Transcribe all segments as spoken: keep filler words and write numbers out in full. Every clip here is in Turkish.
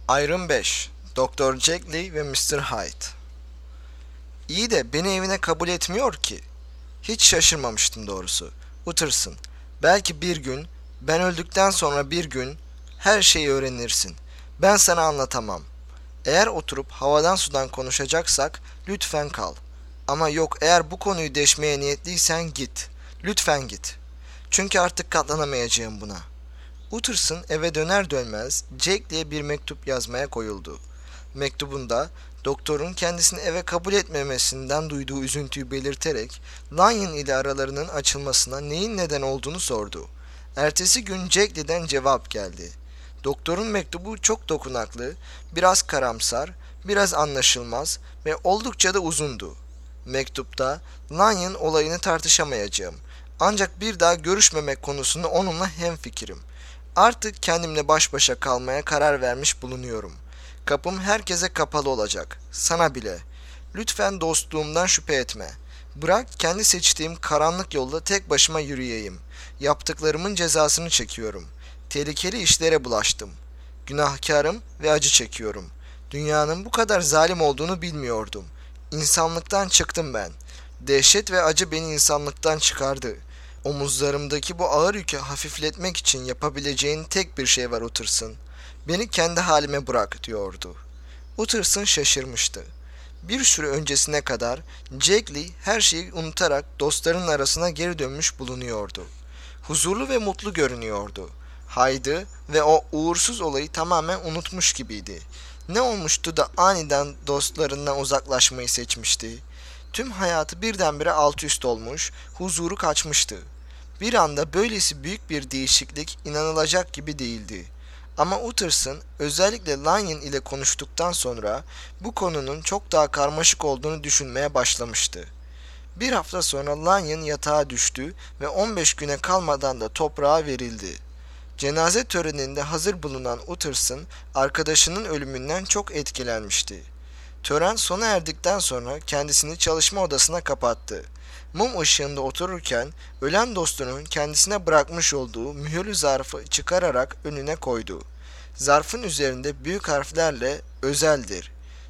Ayrım beş. Doktor Jekyll ve mister Hyde. İyi de beni evine kabul etmiyor ki. Hiç şaşırmamıştım doğrusu. Utterson. Belki bir gün, ben öldükten sonra bir gün her şeyi öğrenirsin. Ben sana anlatamam. Eğer oturup havadan sudan konuşacaksak lütfen kal. Ama yok, eğer bu konuyu deşmeye niyetliysen git. Lütfen git. Çünkü artık katlanamayacağım buna. Utterson eve döner dönmez Jake diye bir mektup yazmaya koyuldu. Mektubunda doktorun kendisini eve kabul etmemesinden duyduğu üzüntüyü belirterek Lanyon ile aralarının açılmasına neyin neden olduğunu sordu. Ertesi gün Jackley'den cevap geldi. Doktorun mektubu çok dokunaklı, biraz karamsar, biraz anlaşılmaz ve oldukça da uzundu. Mektupta Lanyon olayını tartışamayacağım. Ancak bir daha görüşmemek konusunda onunla hemfikirim. Artık kendimle baş başa kalmaya karar vermiş bulunuyorum. Kapım herkese kapalı olacak. Sana bile. Lütfen dostluğumdan şüphe etme. Bırak kendi seçtiğim karanlık yolda tek başıma yürüyeyim. Yaptıklarımın cezasını çekiyorum. Tehlikeli işlere bulaştım. Günahkarım ve acı çekiyorum. Dünyanın bu kadar zalim olduğunu bilmiyordum. İnsanlıktan çıktım ben. Dehşet ve acı beni insanlıktan çıkardı. Omuzlarımdaki bu ağır yükü hafifletmek için yapabileceğin tek bir şey var Utterson. Beni kendi halime bırak diyordu. Utterson şaşırmıştı. Bir süre öncesine kadar Jekyll her şeyi unutarak dostlarının arasına geri dönmüş bulunuyordu. Huzurlu ve mutlu görünüyordu. Hyde'ı ve o uğursuz olayı tamamen unutmuş gibiydi. Ne olmuştu da aniden dostlarından uzaklaşmayı seçmişti? Tüm hayatı birdenbire alt üst olmuş, huzuru kaçmıştı. Bir anda böylesi büyük bir değişiklik inanılacak gibi değildi. Ama Utterson özellikle Lanyon ile konuştuktan sonra bu konunun çok daha karmaşık olduğunu düşünmeye başlamıştı. Bir hafta sonra Lanyon yatağa düştü ve on beş güne kalmadan da toprağa verildi. Cenaze töreninde hazır bulunan Utterson arkadaşının ölümünden çok etkilenmişti. Tören sona erdikten sonra kendisini çalışma odasına kapattı. Mum ışığında otururken ölen dostunun kendisine bırakmış olduğu mühürlü zarfı çıkararak önüne koydu. Zarfın üzerinde büyük harflerle özeldir.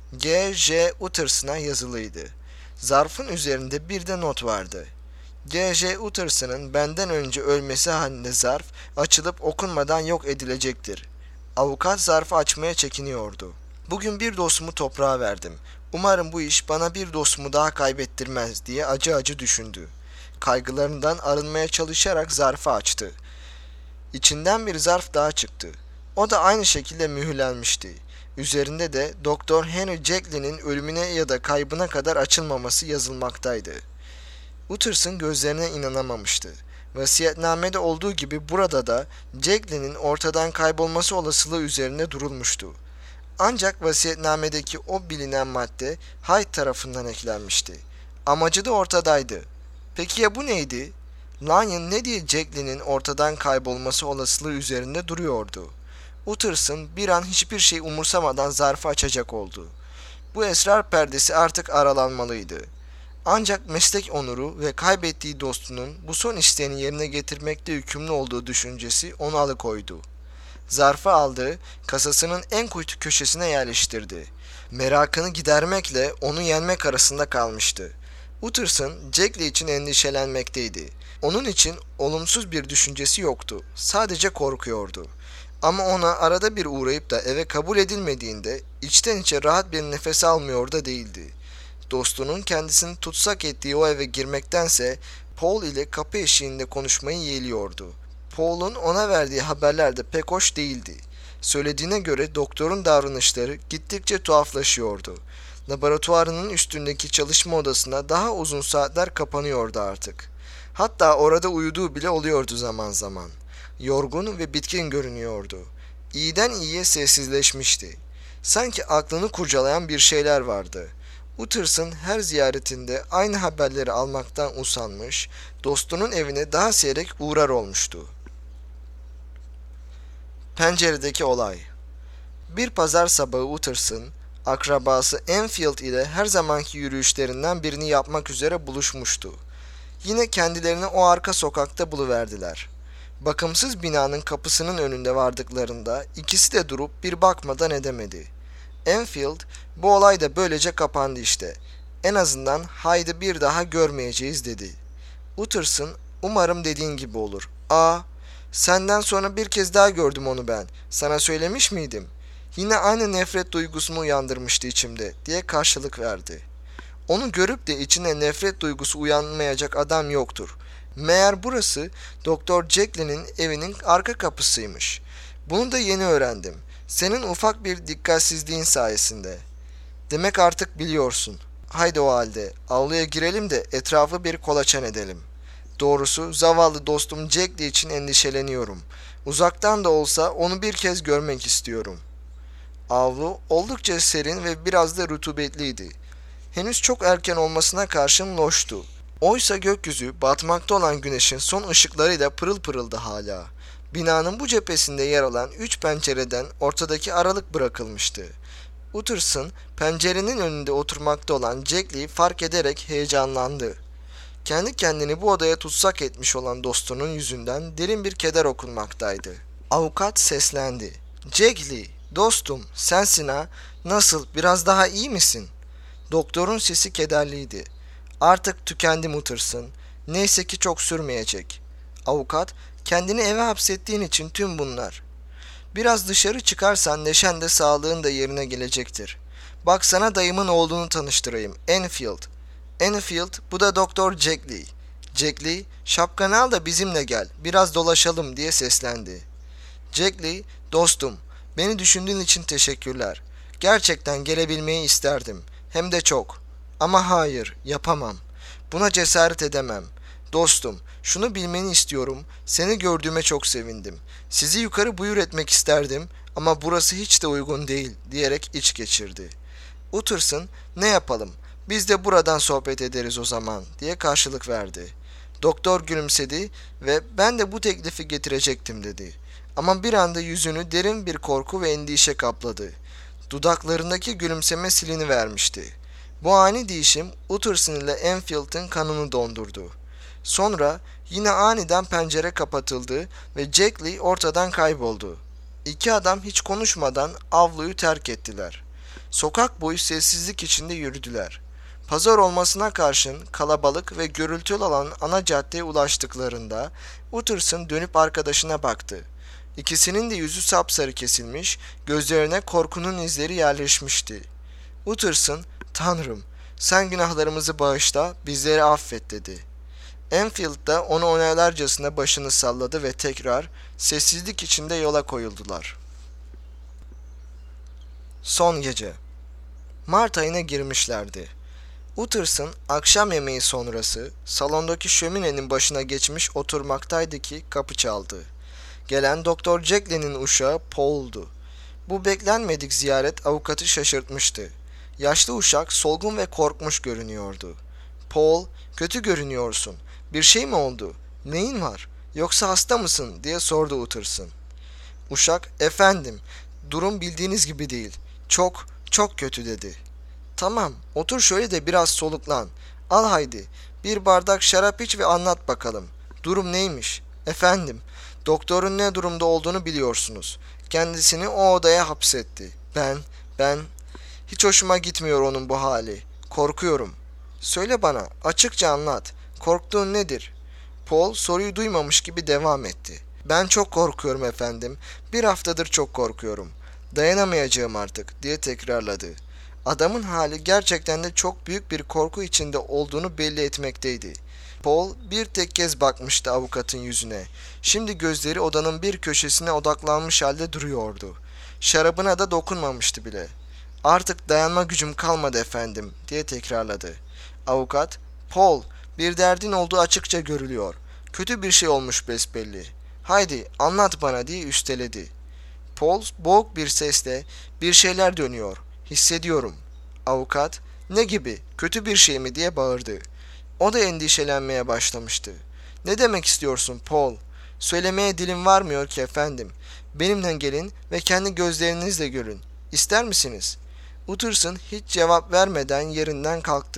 G J Utterson'a yazılıydı. Zarfın üzerinde bir de not vardı. G J Utterson'ın benden önce ölmesi halinde zarf açılıp okunmadan yok edilecektir. Avukat zarfı açmaya çekiniyordu. Bugün bir dostumu toprağa verdim. Umarım bu iş bana bir dostumu daha kaybettirmez diye acı acı düşündü. Kaygılarından arınmaya çalışarak zarfı açtı. İçinden bir zarf daha çıktı. O da aynı şekilde mühürlenmişti. Üzerinde de Doktor Henry Jackley'nin ölümüne ya da kaybına kadar açılmaması yazılmaktaydı. Utterson gözlerine inanamamıştı. Vasiyetnamede olduğu gibi burada da Jackley'nin ortadan kaybolması olasılığı üzerinde durulmuştu. Ancak vasiyetnamedeki o bilinen madde Hyde tarafından eklenmişti. Amacı da ortadaydı. Peki ya bu neydi? Lanyon ne diye Jackley'nin ortadan kaybolması olasılığı üzerinde duruyordu. Utterson bir an hiçbir şey umursamadan zarfı açacak oldu. Bu esrar perdesi artık aralanmalıydı. Ancak meslek onuru ve kaybettiği dostunun bu son isteğini yerine getirmekte yükümlü olduğu düşüncesi onu alıkoydu. Zarfı aldı, kasasının en kuytu köşesine yerleştirdi. Merakını gidermekle onu yenmek arasında kalmıştı. Utterson, Jackley için endişelenmekteydi. Onun için olumsuz bir düşüncesi yoktu. Sadece korkuyordu. Ama ona arada bir uğrayıp da eve kabul edilmediğinde içten içe rahat bir nefes almıyor da değildi. Dostunun kendisini tutsak ettiği o eve girmektense Paul ile kapı eşiğinde konuşmayı yeğliyordu. Paul'un ona verdiği haberler de pek hoş değildi. Söylediğine göre doktorun davranışları gittikçe tuhaflaşıyordu. Laboratuvarının üstündeki çalışma odasına daha uzun saatler kapanıyordu artık. Hatta orada uyuduğu bile oluyordu zaman zaman. Yorgun ve bitkin görünüyordu. İyiden iyiye sessizleşmişti. Sanki aklını kurcalayan bir şeyler vardı. Utterson her ziyaretinde aynı haberleri almaktan usanmış, dostunun evine daha seyrek uğrar olmuştu. Penceredeki olay. Bir pazar sabahı Utterson, akrabası Enfield ile her zamanki yürüyüşlerinden birini yapmak üzere buluşmuştu. Yine kendilerini o arka sokakta buluverdiler. Bakımsız binanın kapısının önünde vardıklarında ikisi de durup bir bakmadan edemedi. Enfield, bu olay da böylece kapandı işte. En azından Hyde'ı bir daha görmeyeceğiz dedi. Utterson, umarım dediğin gibi olur. Aa, senden sonra bir kez daha gördüm onu ben. Sana söylemiş miydim? Yine aynı nefret duygusunu uyandırmıştı içimde diye karşılık verdi. Onu görüp de içine nefret duygusu uyanmayacak adam yoktur. Meğer burası Doktor Jekyll'in evinin arka kapısıymış. Bunu da yeni öğrendim. Senin ufak bir dikkatsizliğin sayesinde. Demek artık biliyorsun. Haydi o halde avluya girelim de etrafı bir kolaçan edelim. Doğrusu zavallı dostum Jekyll için endişeleniyorum. Uzaktan da olsa onu bir kez görmek istiyorum. Avlu oldukça serin ve biraz da rutubetliydi. Henüz çok erken olmasına karşın loştu. Oysa gökyüzü batmakta olan güneşin son ışıklarıyla pırıl pırıldı hala. Binanın bu cephesinde yer alan üç pencereden ortadaki aralık bırakılmıştı. Utterson pencerenin önünde oturmakta olan Jekyll'i fark ederek heyecanlandı. Kendi kendini bu odaya tutsak etmiş olan dostunun yüzünden derin bir keder okunmaktaydı. Avukat seslendi. Jekyll, dostum, sensin ha? Nasıl, biraz daha iyi misin? Doktorun sesi kederliydi. Artık tükendim Utterson. Neyse ki çok sürmeyecek. Avukat, kendini eve hapsettiğin için tüm bunlar. Biraz dışarı çıkarsan neşen de sağlığın da yerine gelecektir. Bak sana dayımın oğlunu tanıştırayım. Enfield. Enfield, bu da Doktor Jekyll. Jekyll, şapkanı al da bizimle gel. Biraz dolaşalım diye seslendi. Jekyll, dostum, beni düşündüğün için teşekkürler. Gerçekten gelebilmeyi isterdim. Hem de çok. Ama hayır, yapamam. Buna cesaret edemem. Dostum, şunu bilmeni istiyorum. Seni gördüğüme çok sevindim. Sizi yukarı buyur etmek isterdim ama burası hiç de uygun değil diyerek iç geçirdi. Utterson, ne yapalım? Biz de buradan sohbet ederiz o zaman diye karşılık verdi. Doktor gülümsedi ve ben de bu teklifi getirecektim dedi. Ama bir anda yüzünü derin bir korku ve endişe kapladı. Dudaklarındaki gülümseme silinivermişti. Bu ani değişim Utterson ile Enfield'ın kanını dondurdu. Sonra yine aniden pencere kapatıldı ve Jekyll ortadan kayboldu. İki adam hiç konuşmadan avluyu terk ettiler. Sokak boyu sessizlik içinde yürüdüler. Pazar olmasına karşın kalabalık ve gürültülü olan ana caddeye ulaştıklarında Utterson dönüp arkadaşına baktı. İkisinin de yüzü sapsarı kesilmiş, gözlerine korkunun izleri yerleşmişti. Utterson, "Tanrım, sen günahlarımızı bağışla, bizleri affet," dedi. Enfield da onu onaylarcasına başını salladı ve tekrar sessizlik içinde yola koyuldular. Son gece. Mart ayına girmişlerdi. Utterson akşam yemeği sonrası salondaki şöminenin başına geçmiş oturmaktaydı ki kapı çaldı. Gelen Doktor Jekyll'in uşağı Paul'du. Bu beklenmedik ziyaret avukatı şaşırtmıştı. Yaşlı uşak solgun ve korkmuş görünüyordu. "Paul, kötü görünüyorsun. Bir şey mi oldu? Neyin var? Yoksa hasta mısın?" diye sordu Utterson. Uşak, "Efendim, durum bildiğiniz gibi değil. Çok, çok kötü," dedi. "Tamam, otur şöyle de biraz soluklan. Al haydi, bir bardak şarap iç ve anlat bakalım. Durum neymiş?" "Efendim, doktorun ne durumda olduğunu biliyorsunuz. Kendisini o odaya hapsetti. Ben, ben... Hiç hoşuma gitmiyor onun bu hali. Korkuyorum." "Söyle bana, açıkça anlat. Korktuğun nedir?" Paul soruyu duymamış gibi devam etti. "Ben çok korkuyorum efendim. Bir haftadır çok korkuyorum. Dayanamayacağım artık," diye tekrarladı. Adamın hali gerçekten de çok büyük bir korku içinde olduğunu belli etmekteydi. Paul bir tek kez bakmıştı avukatın yüzüne. Şimdi gözleri odanın bir köşesine odaklanmış halde duruyordu. Şarabına da dokunmamıştı bile. "Artık dayanma gücüm kalmadı efendim," diye tekrarladı. Avukat, "Paul, bir derdin olduğu açıkça görülüyor. Kötü bir şey olmuş besbelli. Haydi anlat bana," diye üsteledi. Paul boğuk bir sesle, "Bir şeyler dönüyor. Hissediyorum." Avukat, "Ne gibi? Kötü bir şey mi?" diye bağırdı. O da endişelenmeye başlamıştı. "Ne demek istiyorsun Paul? Söylemeye dilim varmıyor ki efendim. Benimle gelin ve kendi gözlerinizle görün. İster misiniz?" Utterson hiç cevap vermeden yerinden kalktı.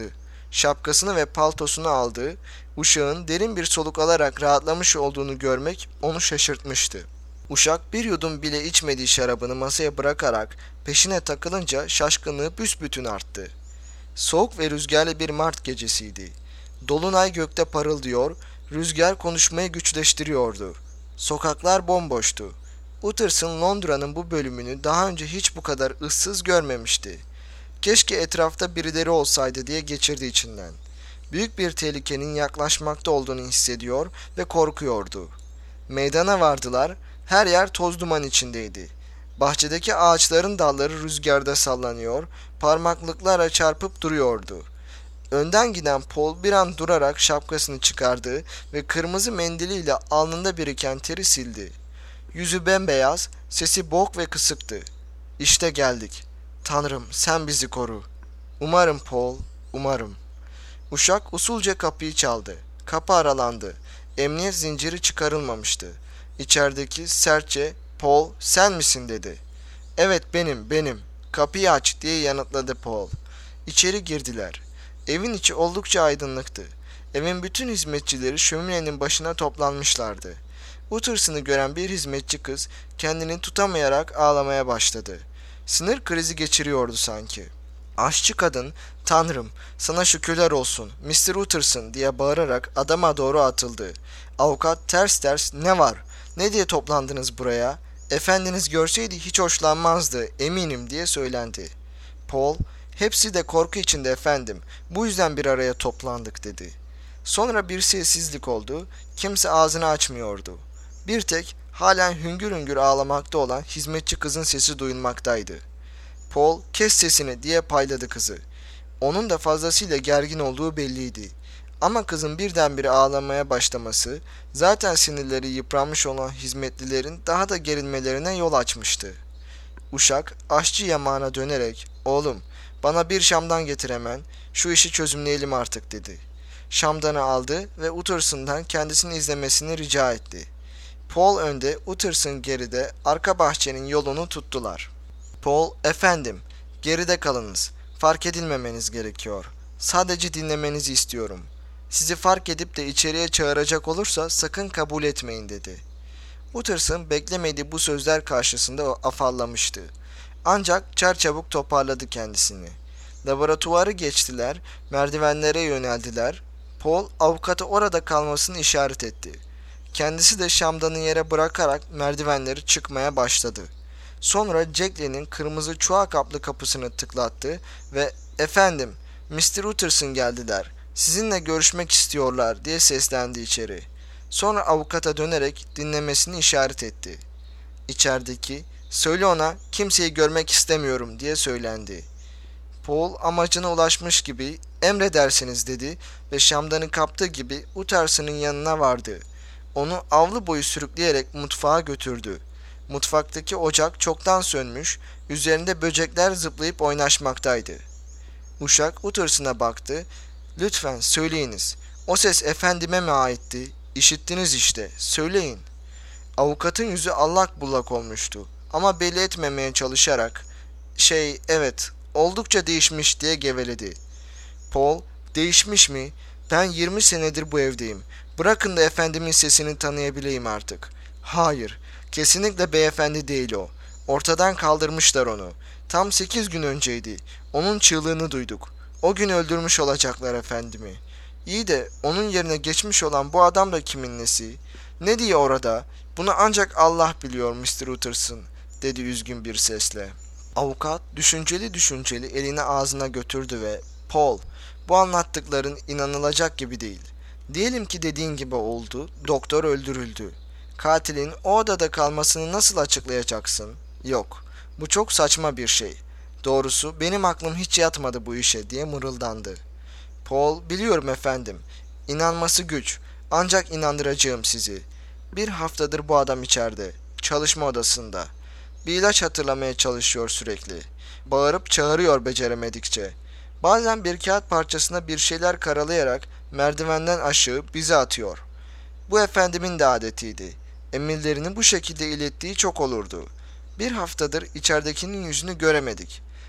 Şapkasını ve paltosunu aldı. Uşağın derin bir soluk alarak rahatlamış olduğunu görmek onu şaşırtmıştı. Uşak bir yudum bile içmediği şarabını masaya bırakarak peşine takılınca şaşkınlığı büsbütün arttı. Soğuk ve rüzgarlı bir Mart gecesiydi. Dolunay gökte parıldıyor, rüzgar konuşmayı güçleştiriyordu. Sokaklar bomboştu. Utterson Londra'nın bu bölümünü daha önce hiç bu kadar ıssız görmemişti. Keşke etrafta birileri olsaydı diye geçirdi içinden. Büyük bir tehlikenin yaklaşmakta olduğunu hissediyor ve korkuyordu. Meydana vardılar, her yer toz duman içindeydi. Bahçedeki ağaçların dalları rüzgarda sallanıyor, parmaklıklara çarpıp duruyordu. Önden giden Paul bir an durarak şapkasını çıkardı ve kırmızı mendiliyle alnında biriken teri sildi. Yüzü bembeyaz, sesi boğuk ve kısıktı. İşte geldik. Tanrım, sen bizi koru. Umarım Paul, umarım. Uşak usulca kapıyı çaldı. Kapı aralandı. Emniyet zinciri çıkarılmamıştı. İçerideki sertçe, Paul, sen misin dedi. Evet benim, benim. Kapıyı aç diye yanıtladı Paul. İçeri girdiler. Evin içi oldukça aydınlıktı. Evin bütün hizmetçileri şöminenin başına toplanmışlardı. Utterson'ı gören bir hizmetçi kız kendini tutamayarak ağlamaya başladı. Sinir krizi geçiriyordu sanki. Aşçı kadın, "Tanrım, sana şükürler olsun, mister Utterson" diye bağırarak adama doğru atıldı. Avukat ters ters, "Ne var? Ne diye toplandınız buraya? Efendiniz görseydi hiç hoşlanmazdı, eminim" diye söylendi. Paul, "Hepsi de korku içinde efendim, bu yüzden bir araya toplandık" dedi. Sonra bir sessizlik oldu, kimse ağzını açmıyordu. Bir tek halen hüngür hüngür ağlamakta olan hizmetçi kızın sesi duyulmaktaydı. Paul, "Kes sesini" diye payladı kızı. Onun da fazlasıyla gergin olduğu belliydi. Ama kızın birdenbire ağlamaya başlaması zaten sinirleri yıpranmış olan hizmetlilerin daha da gerilmelerine yol açmıştı. Uşak aşçı yamağına dönerek, "Oğlum, bana bir şamdan getir hemen, şu işi çözümleyelim artık" dedi. Şamdanı aldı ve Utterson'dan kendisini izlemesini rica etti. Paul önde, Utterson geride, arka bahçenin yolunu tuttular. Paul, "Efendim, geride kalınız. Fark edilmemeniz gerekiyor. Sadece dinlemenizi istiyorum. Sizi fark edip de içeriye çağıracak olursa sakın kabul etmeyin" dedi. Utterson beklemediği bu sözler karşısında afallamıştı. Ancak çarçabuk toparladı kendisini. Laboratuvarı geçtiler, merdivenlere yöneldiler. Paul, avukata orada kalmasını işaret etti. Kendisi de şamdanı yere bırakarak merdivenleri çıkmaya başladı. Sonra Jacqueline'in kırmızı çuha kaplı kapısını tıklattı ve "Efendim, mister Utterson geldiler. Sizinle görüşmek istiyorlar" diye seslendi içeri. Sonra avukata dönerek dinlemesini işaret etti. İçerideki, "Söyle ona kimseyi görmek istemiyorum" diye söylendi. Paul amacına ulaşmış gibi "Emredersiniz" dedi ve şamdanı kaptığı gibi Utterson'ın yanına vardı. Onu avlu boyu sürükleyerek mutfağa götürdü. Mutfaktaki ocak çoktan sönmüş, üzerinde böcekler zıplayıp oynaşmaktaydı. Uşak Utterson'a baktı. "Lütfen söyleyiniz. O ses efendime mi aitti? İşittiniz işte. Söyleyin." Avukatın yüzü allak bullak olmuştu. Ama belli etmemeye çalışarak, "Şey, evet, oldukça değişmiş" diye geveledi. Paul, "Değişmiş mi? Ben yirmi senedir bu evdeyim. Bırakın da efendimin sesini tanıyabileyim artık." "Hayır, kesinlikle beyefendi değil o. Ortadan kaldırmışlar onu. Tam sekiz gün önceydi. Onun çığlığını duyduk. O gün öldürmüş olacaklar efendimi. İyi de onun yerine geçmiş olan bu adam da kimin nesi? Ne diye orada? Bunu ancak Allah biliyor mister Utterson" dedi üzgün bir sesle. Avukat düşünceli düşünceli elini ağzına götürdü ve "Paul, bu anlattıkların inanılacak gibi değil. Diyelim ki dediğin gibi oldu, doktor öldürüldü. Katilin o odada kalmasını nasıl açıklayacaksın? Yok, bu çok saçma bir şey. Doğrusu benim aklım hiç yatmadı bu işe" diye mırıldandı. Paul, "Biliyorum efendim. İnanması güç. Ancak inandıracağım sizi. Bir haftadır bu adam içeride. Çalışma odasında. Bir ilaç hatırlamaya çalışıyor sürekli. Bağırıp çağırıyor beceremedikçe. Bazen bir kağıt parçasına bir şeyler karalayarak merdivenden aşağı bize atıyor. Bu efendimin de adetiydi. Emirlerini bu şekilde ilettiği çok olurdu. Bir haftadır içeridekinin yüzünü göremedik.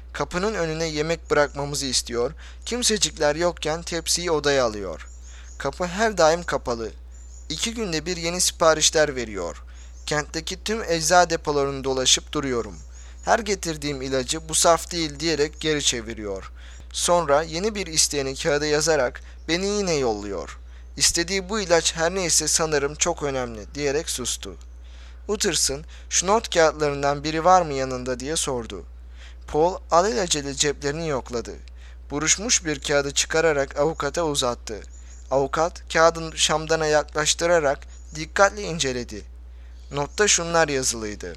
Kapının önüne yemek bırakmamızı istiyor. Kimsecikler yokken tepsiyi odaya alıyor. Kapı her daim kapalı. İki günde bir yeni siparişler veriyor. Kentteki tüm ecza depolarını dolaşıp duruyorum. Her getirdiğim ilacı bu saf değil diyerek geri çeviriyor. Sonra yeni bir isteğini kağıda yazarak beni yine yolluyor. İstediği bu ilaç her neyse sanırım çok önemli diyerek sustu. Utterson, şu not kağıtlarından biri var mı yanında diye sordu. Paul alelacele ceplerini yokladı. Buruşmuş bir kağıdı çıkararak avukata uzattı. Avukat kağıdını şamdana yaklaştırarak dikkatle inceledi. Notta şunlar yazılıydı.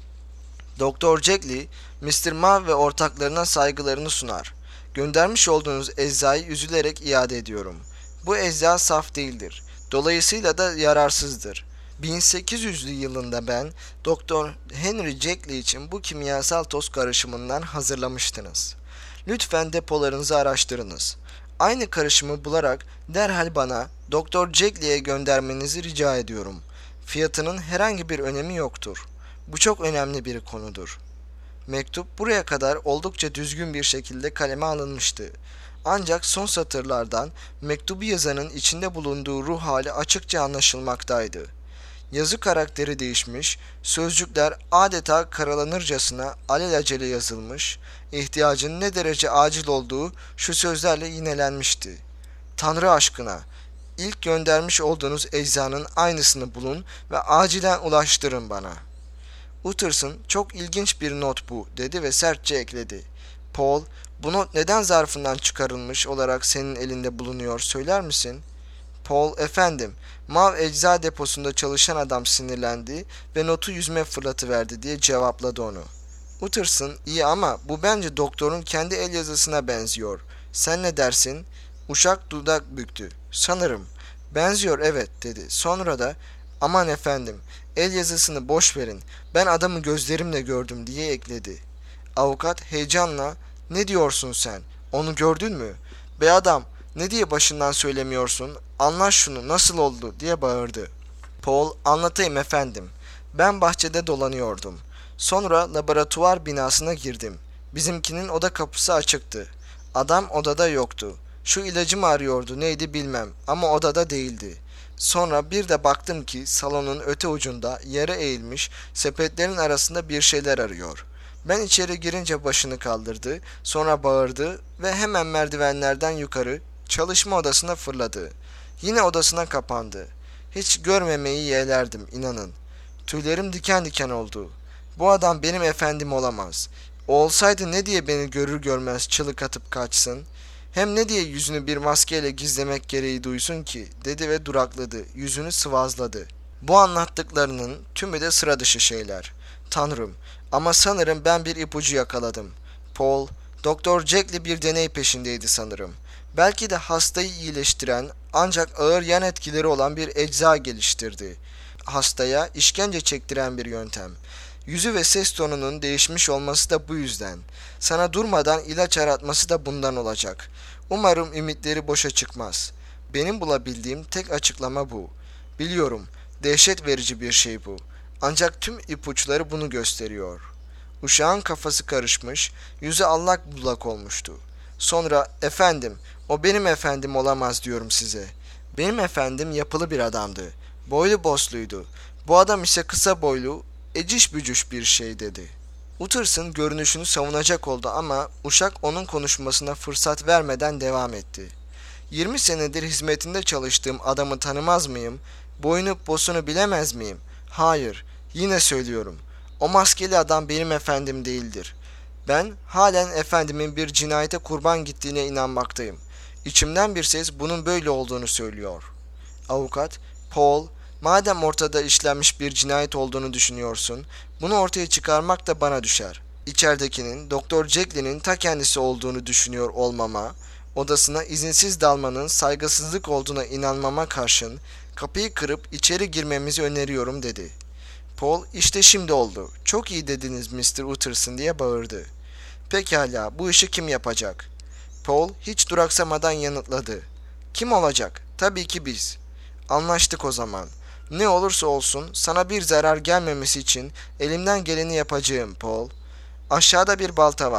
Doktor Jekyll, mister Maw ve ortaklarına saygılarını sunar. Göndermiş olduğunuz eczayı üzülerek iade ediyorum. Bu ecza saf değildir. Dolayısıyla da yararsızdır. bin sekiz yüzlü yılında ben Doktor Henry Jekyll için bu kimyasal toz karışımından hazırlamıştınız. Lütfen depolarınızı araştırınız. Aynı karışımı bularak derhal bana Doktor Jekylly'e göndermenizi rica ediyorum. Fiyatının herhangi bir önemi yoktur. Bu çok önemli bir konudur. Mektup buraya kadar oldukça düzgün bir şekilde kaleme alınmıştı. Ancak son satırlardan mektubu yazanın içinde bulunduğu ruh hali açıkça anlaşılmaktaydı. Yazı karakteri değişmiş, sözcükler adeta karalanırcasına alelacele yazılmış, ihtiyacın ne derece acil olduğu şu sözlerle yinelenmişti. Tanrı aşkına, ilk göndermiş olduğunuz eczanın aynısını bulun ve acilen ulaştırın bana. Utterson, çok ilginç bir not bu, dedi ve sertçe ekledi. Paul, bu not neden zarfından çıkarılmış olarak senin elinde bulunuyor, söyler misin? Paul, efendim, Maw ecza deposunda çalışan adam sinirlendi ve notu yüzüme fırlatıverdi diye cevapladı onu. Utterson, iyi ama bu bence doktorun kendi el yazısına benziyor. Sen ne dersin? Uşak dudak büktü. Sanırım. Benziyor, evet, dedi. Sonra da, aman efendim, el yazısını boş verin. Ben adamı gözlerimle gördüm diye ekledi. Avukat heyecanla, ne diyorsun sen? Onu gördün mü? Be adam, ne diye başından söylemiyorsun? Anlaş şunu, nasıl oldu diye bağırdı. Paul, anlatayım efendim. Ben bahçede dolanıyordum. Sonra laboratuvar binasına girdim. Bizimkinin oda kapısı açıktı. Adam odada yoktu. Şu ilacı mı arıyordu neydi bilmem ama odada değildi. Sonra bir de baktım ki salonun öte ucunda yere eğilmiş sepetlerin arasında bir şeyler arıyor. Ben içeri girince başını kaldırdı, sonra bağırdı ve hemen merdivenlerden yukarı çalışma odasına fırladı. Yine odasına kapandı. Hiç görmemeyi yeğlerdim, inanın. Tüylerim diken diken oldu. Bu adam benim efendim olamaz. O olsaydı ne diye beni görür görmez çığlık atıp kaçsın? Hem ne diye yüzünü bir maskeyle gizlemek gereği duysun ki, dedi ve durakladı, yüzünü sıvazladı. Bu anlattıklarının tümü de sıra dışı şeyler. Tanrım, ama sanırım ben bir ipucu yakaladım. Paul, Doktor Jekyll bir deney peşindeydi sanırım. Belki de hastayı iyileştiren ancak ağır yan etkileri olan bir ecza geliştirdi. Hastaya işkence çektiren bir yöntem. Yüzü ve ses tonunun değişmiş olması da bu yüzden. Sana durmadan ilaç aratması da bundan olacak. Umarım ümitleri boşa çıkmaz. Benim bulabildiğim tek açıklama bu. Biliyorum, dehşet verici bir şey bu. Ancak tüm ipuçları bunu gösteriyor. Uşağın kafası karışmış, yüzü allak bullak olmuştu. Sonra, efendim, o benim efendim olamaz diyorum size. Benim efendim yapılı bir adamdı. Boylu bosluydu. Bu adam ise kısa boylu, eciş bücüş bir şey dedi. Utterson görünüşünü savunacak oldu ama uşak onun konuşmasına fırsat vermeden devam etti. Yirmi senedir hizmetinde çalıştığım adamı tanımaz mıyım? Boyunu posunu bilemez miyim? Hayır, yine söylüyorum. O maskeli adam benim efendim değildir. Ben halen efendimin bir cinayete kurban gittiğine inanmaktayım. İçimden bir ses bunun böyle olduğunu söylüyor. Avukat, Paul, madem ortada işlenmiş bir cinayet olduğunu düşünüyorsun, bunu ortaya çıkarmak da bana düşer. İçeridekinin Doktor Jekylly'nin ta kendisi olduğunu düşünüyor olmama, odasına izinsiz dalmanın saygısızlık olduğuna inanmama karşın kapıyı kırıp içeri girmemizi öneriyorum dedi. Paul, işte şimdi oldu. Çok iyi dediniz mister Utterson diye bağırdı. Pekala, bu işi kim yapacak? Paul hiç duraksamadan yanıtladı. Kim olacak? Tabii ki biz. Anlaştık o zaman. Ne olursa olsun sana bir zarar gelmemesi için elimden geleni yapacağım Paul. Aşağıda bir balta var.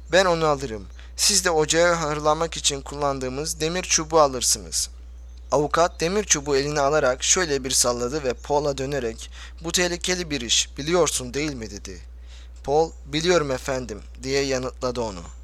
Ben onu alırım. Siz de ocağı harlamak için kullandığımız demir çubuğu alırsınız. Avukat demir çubuğu eline alarak şöyle bir salladı ve Paul'a dönerek "Bu tehlikeli bir iş, biliyorsun değil mi?" dedi. Paul "Biliyorum efendim," diye yanıtladı onu.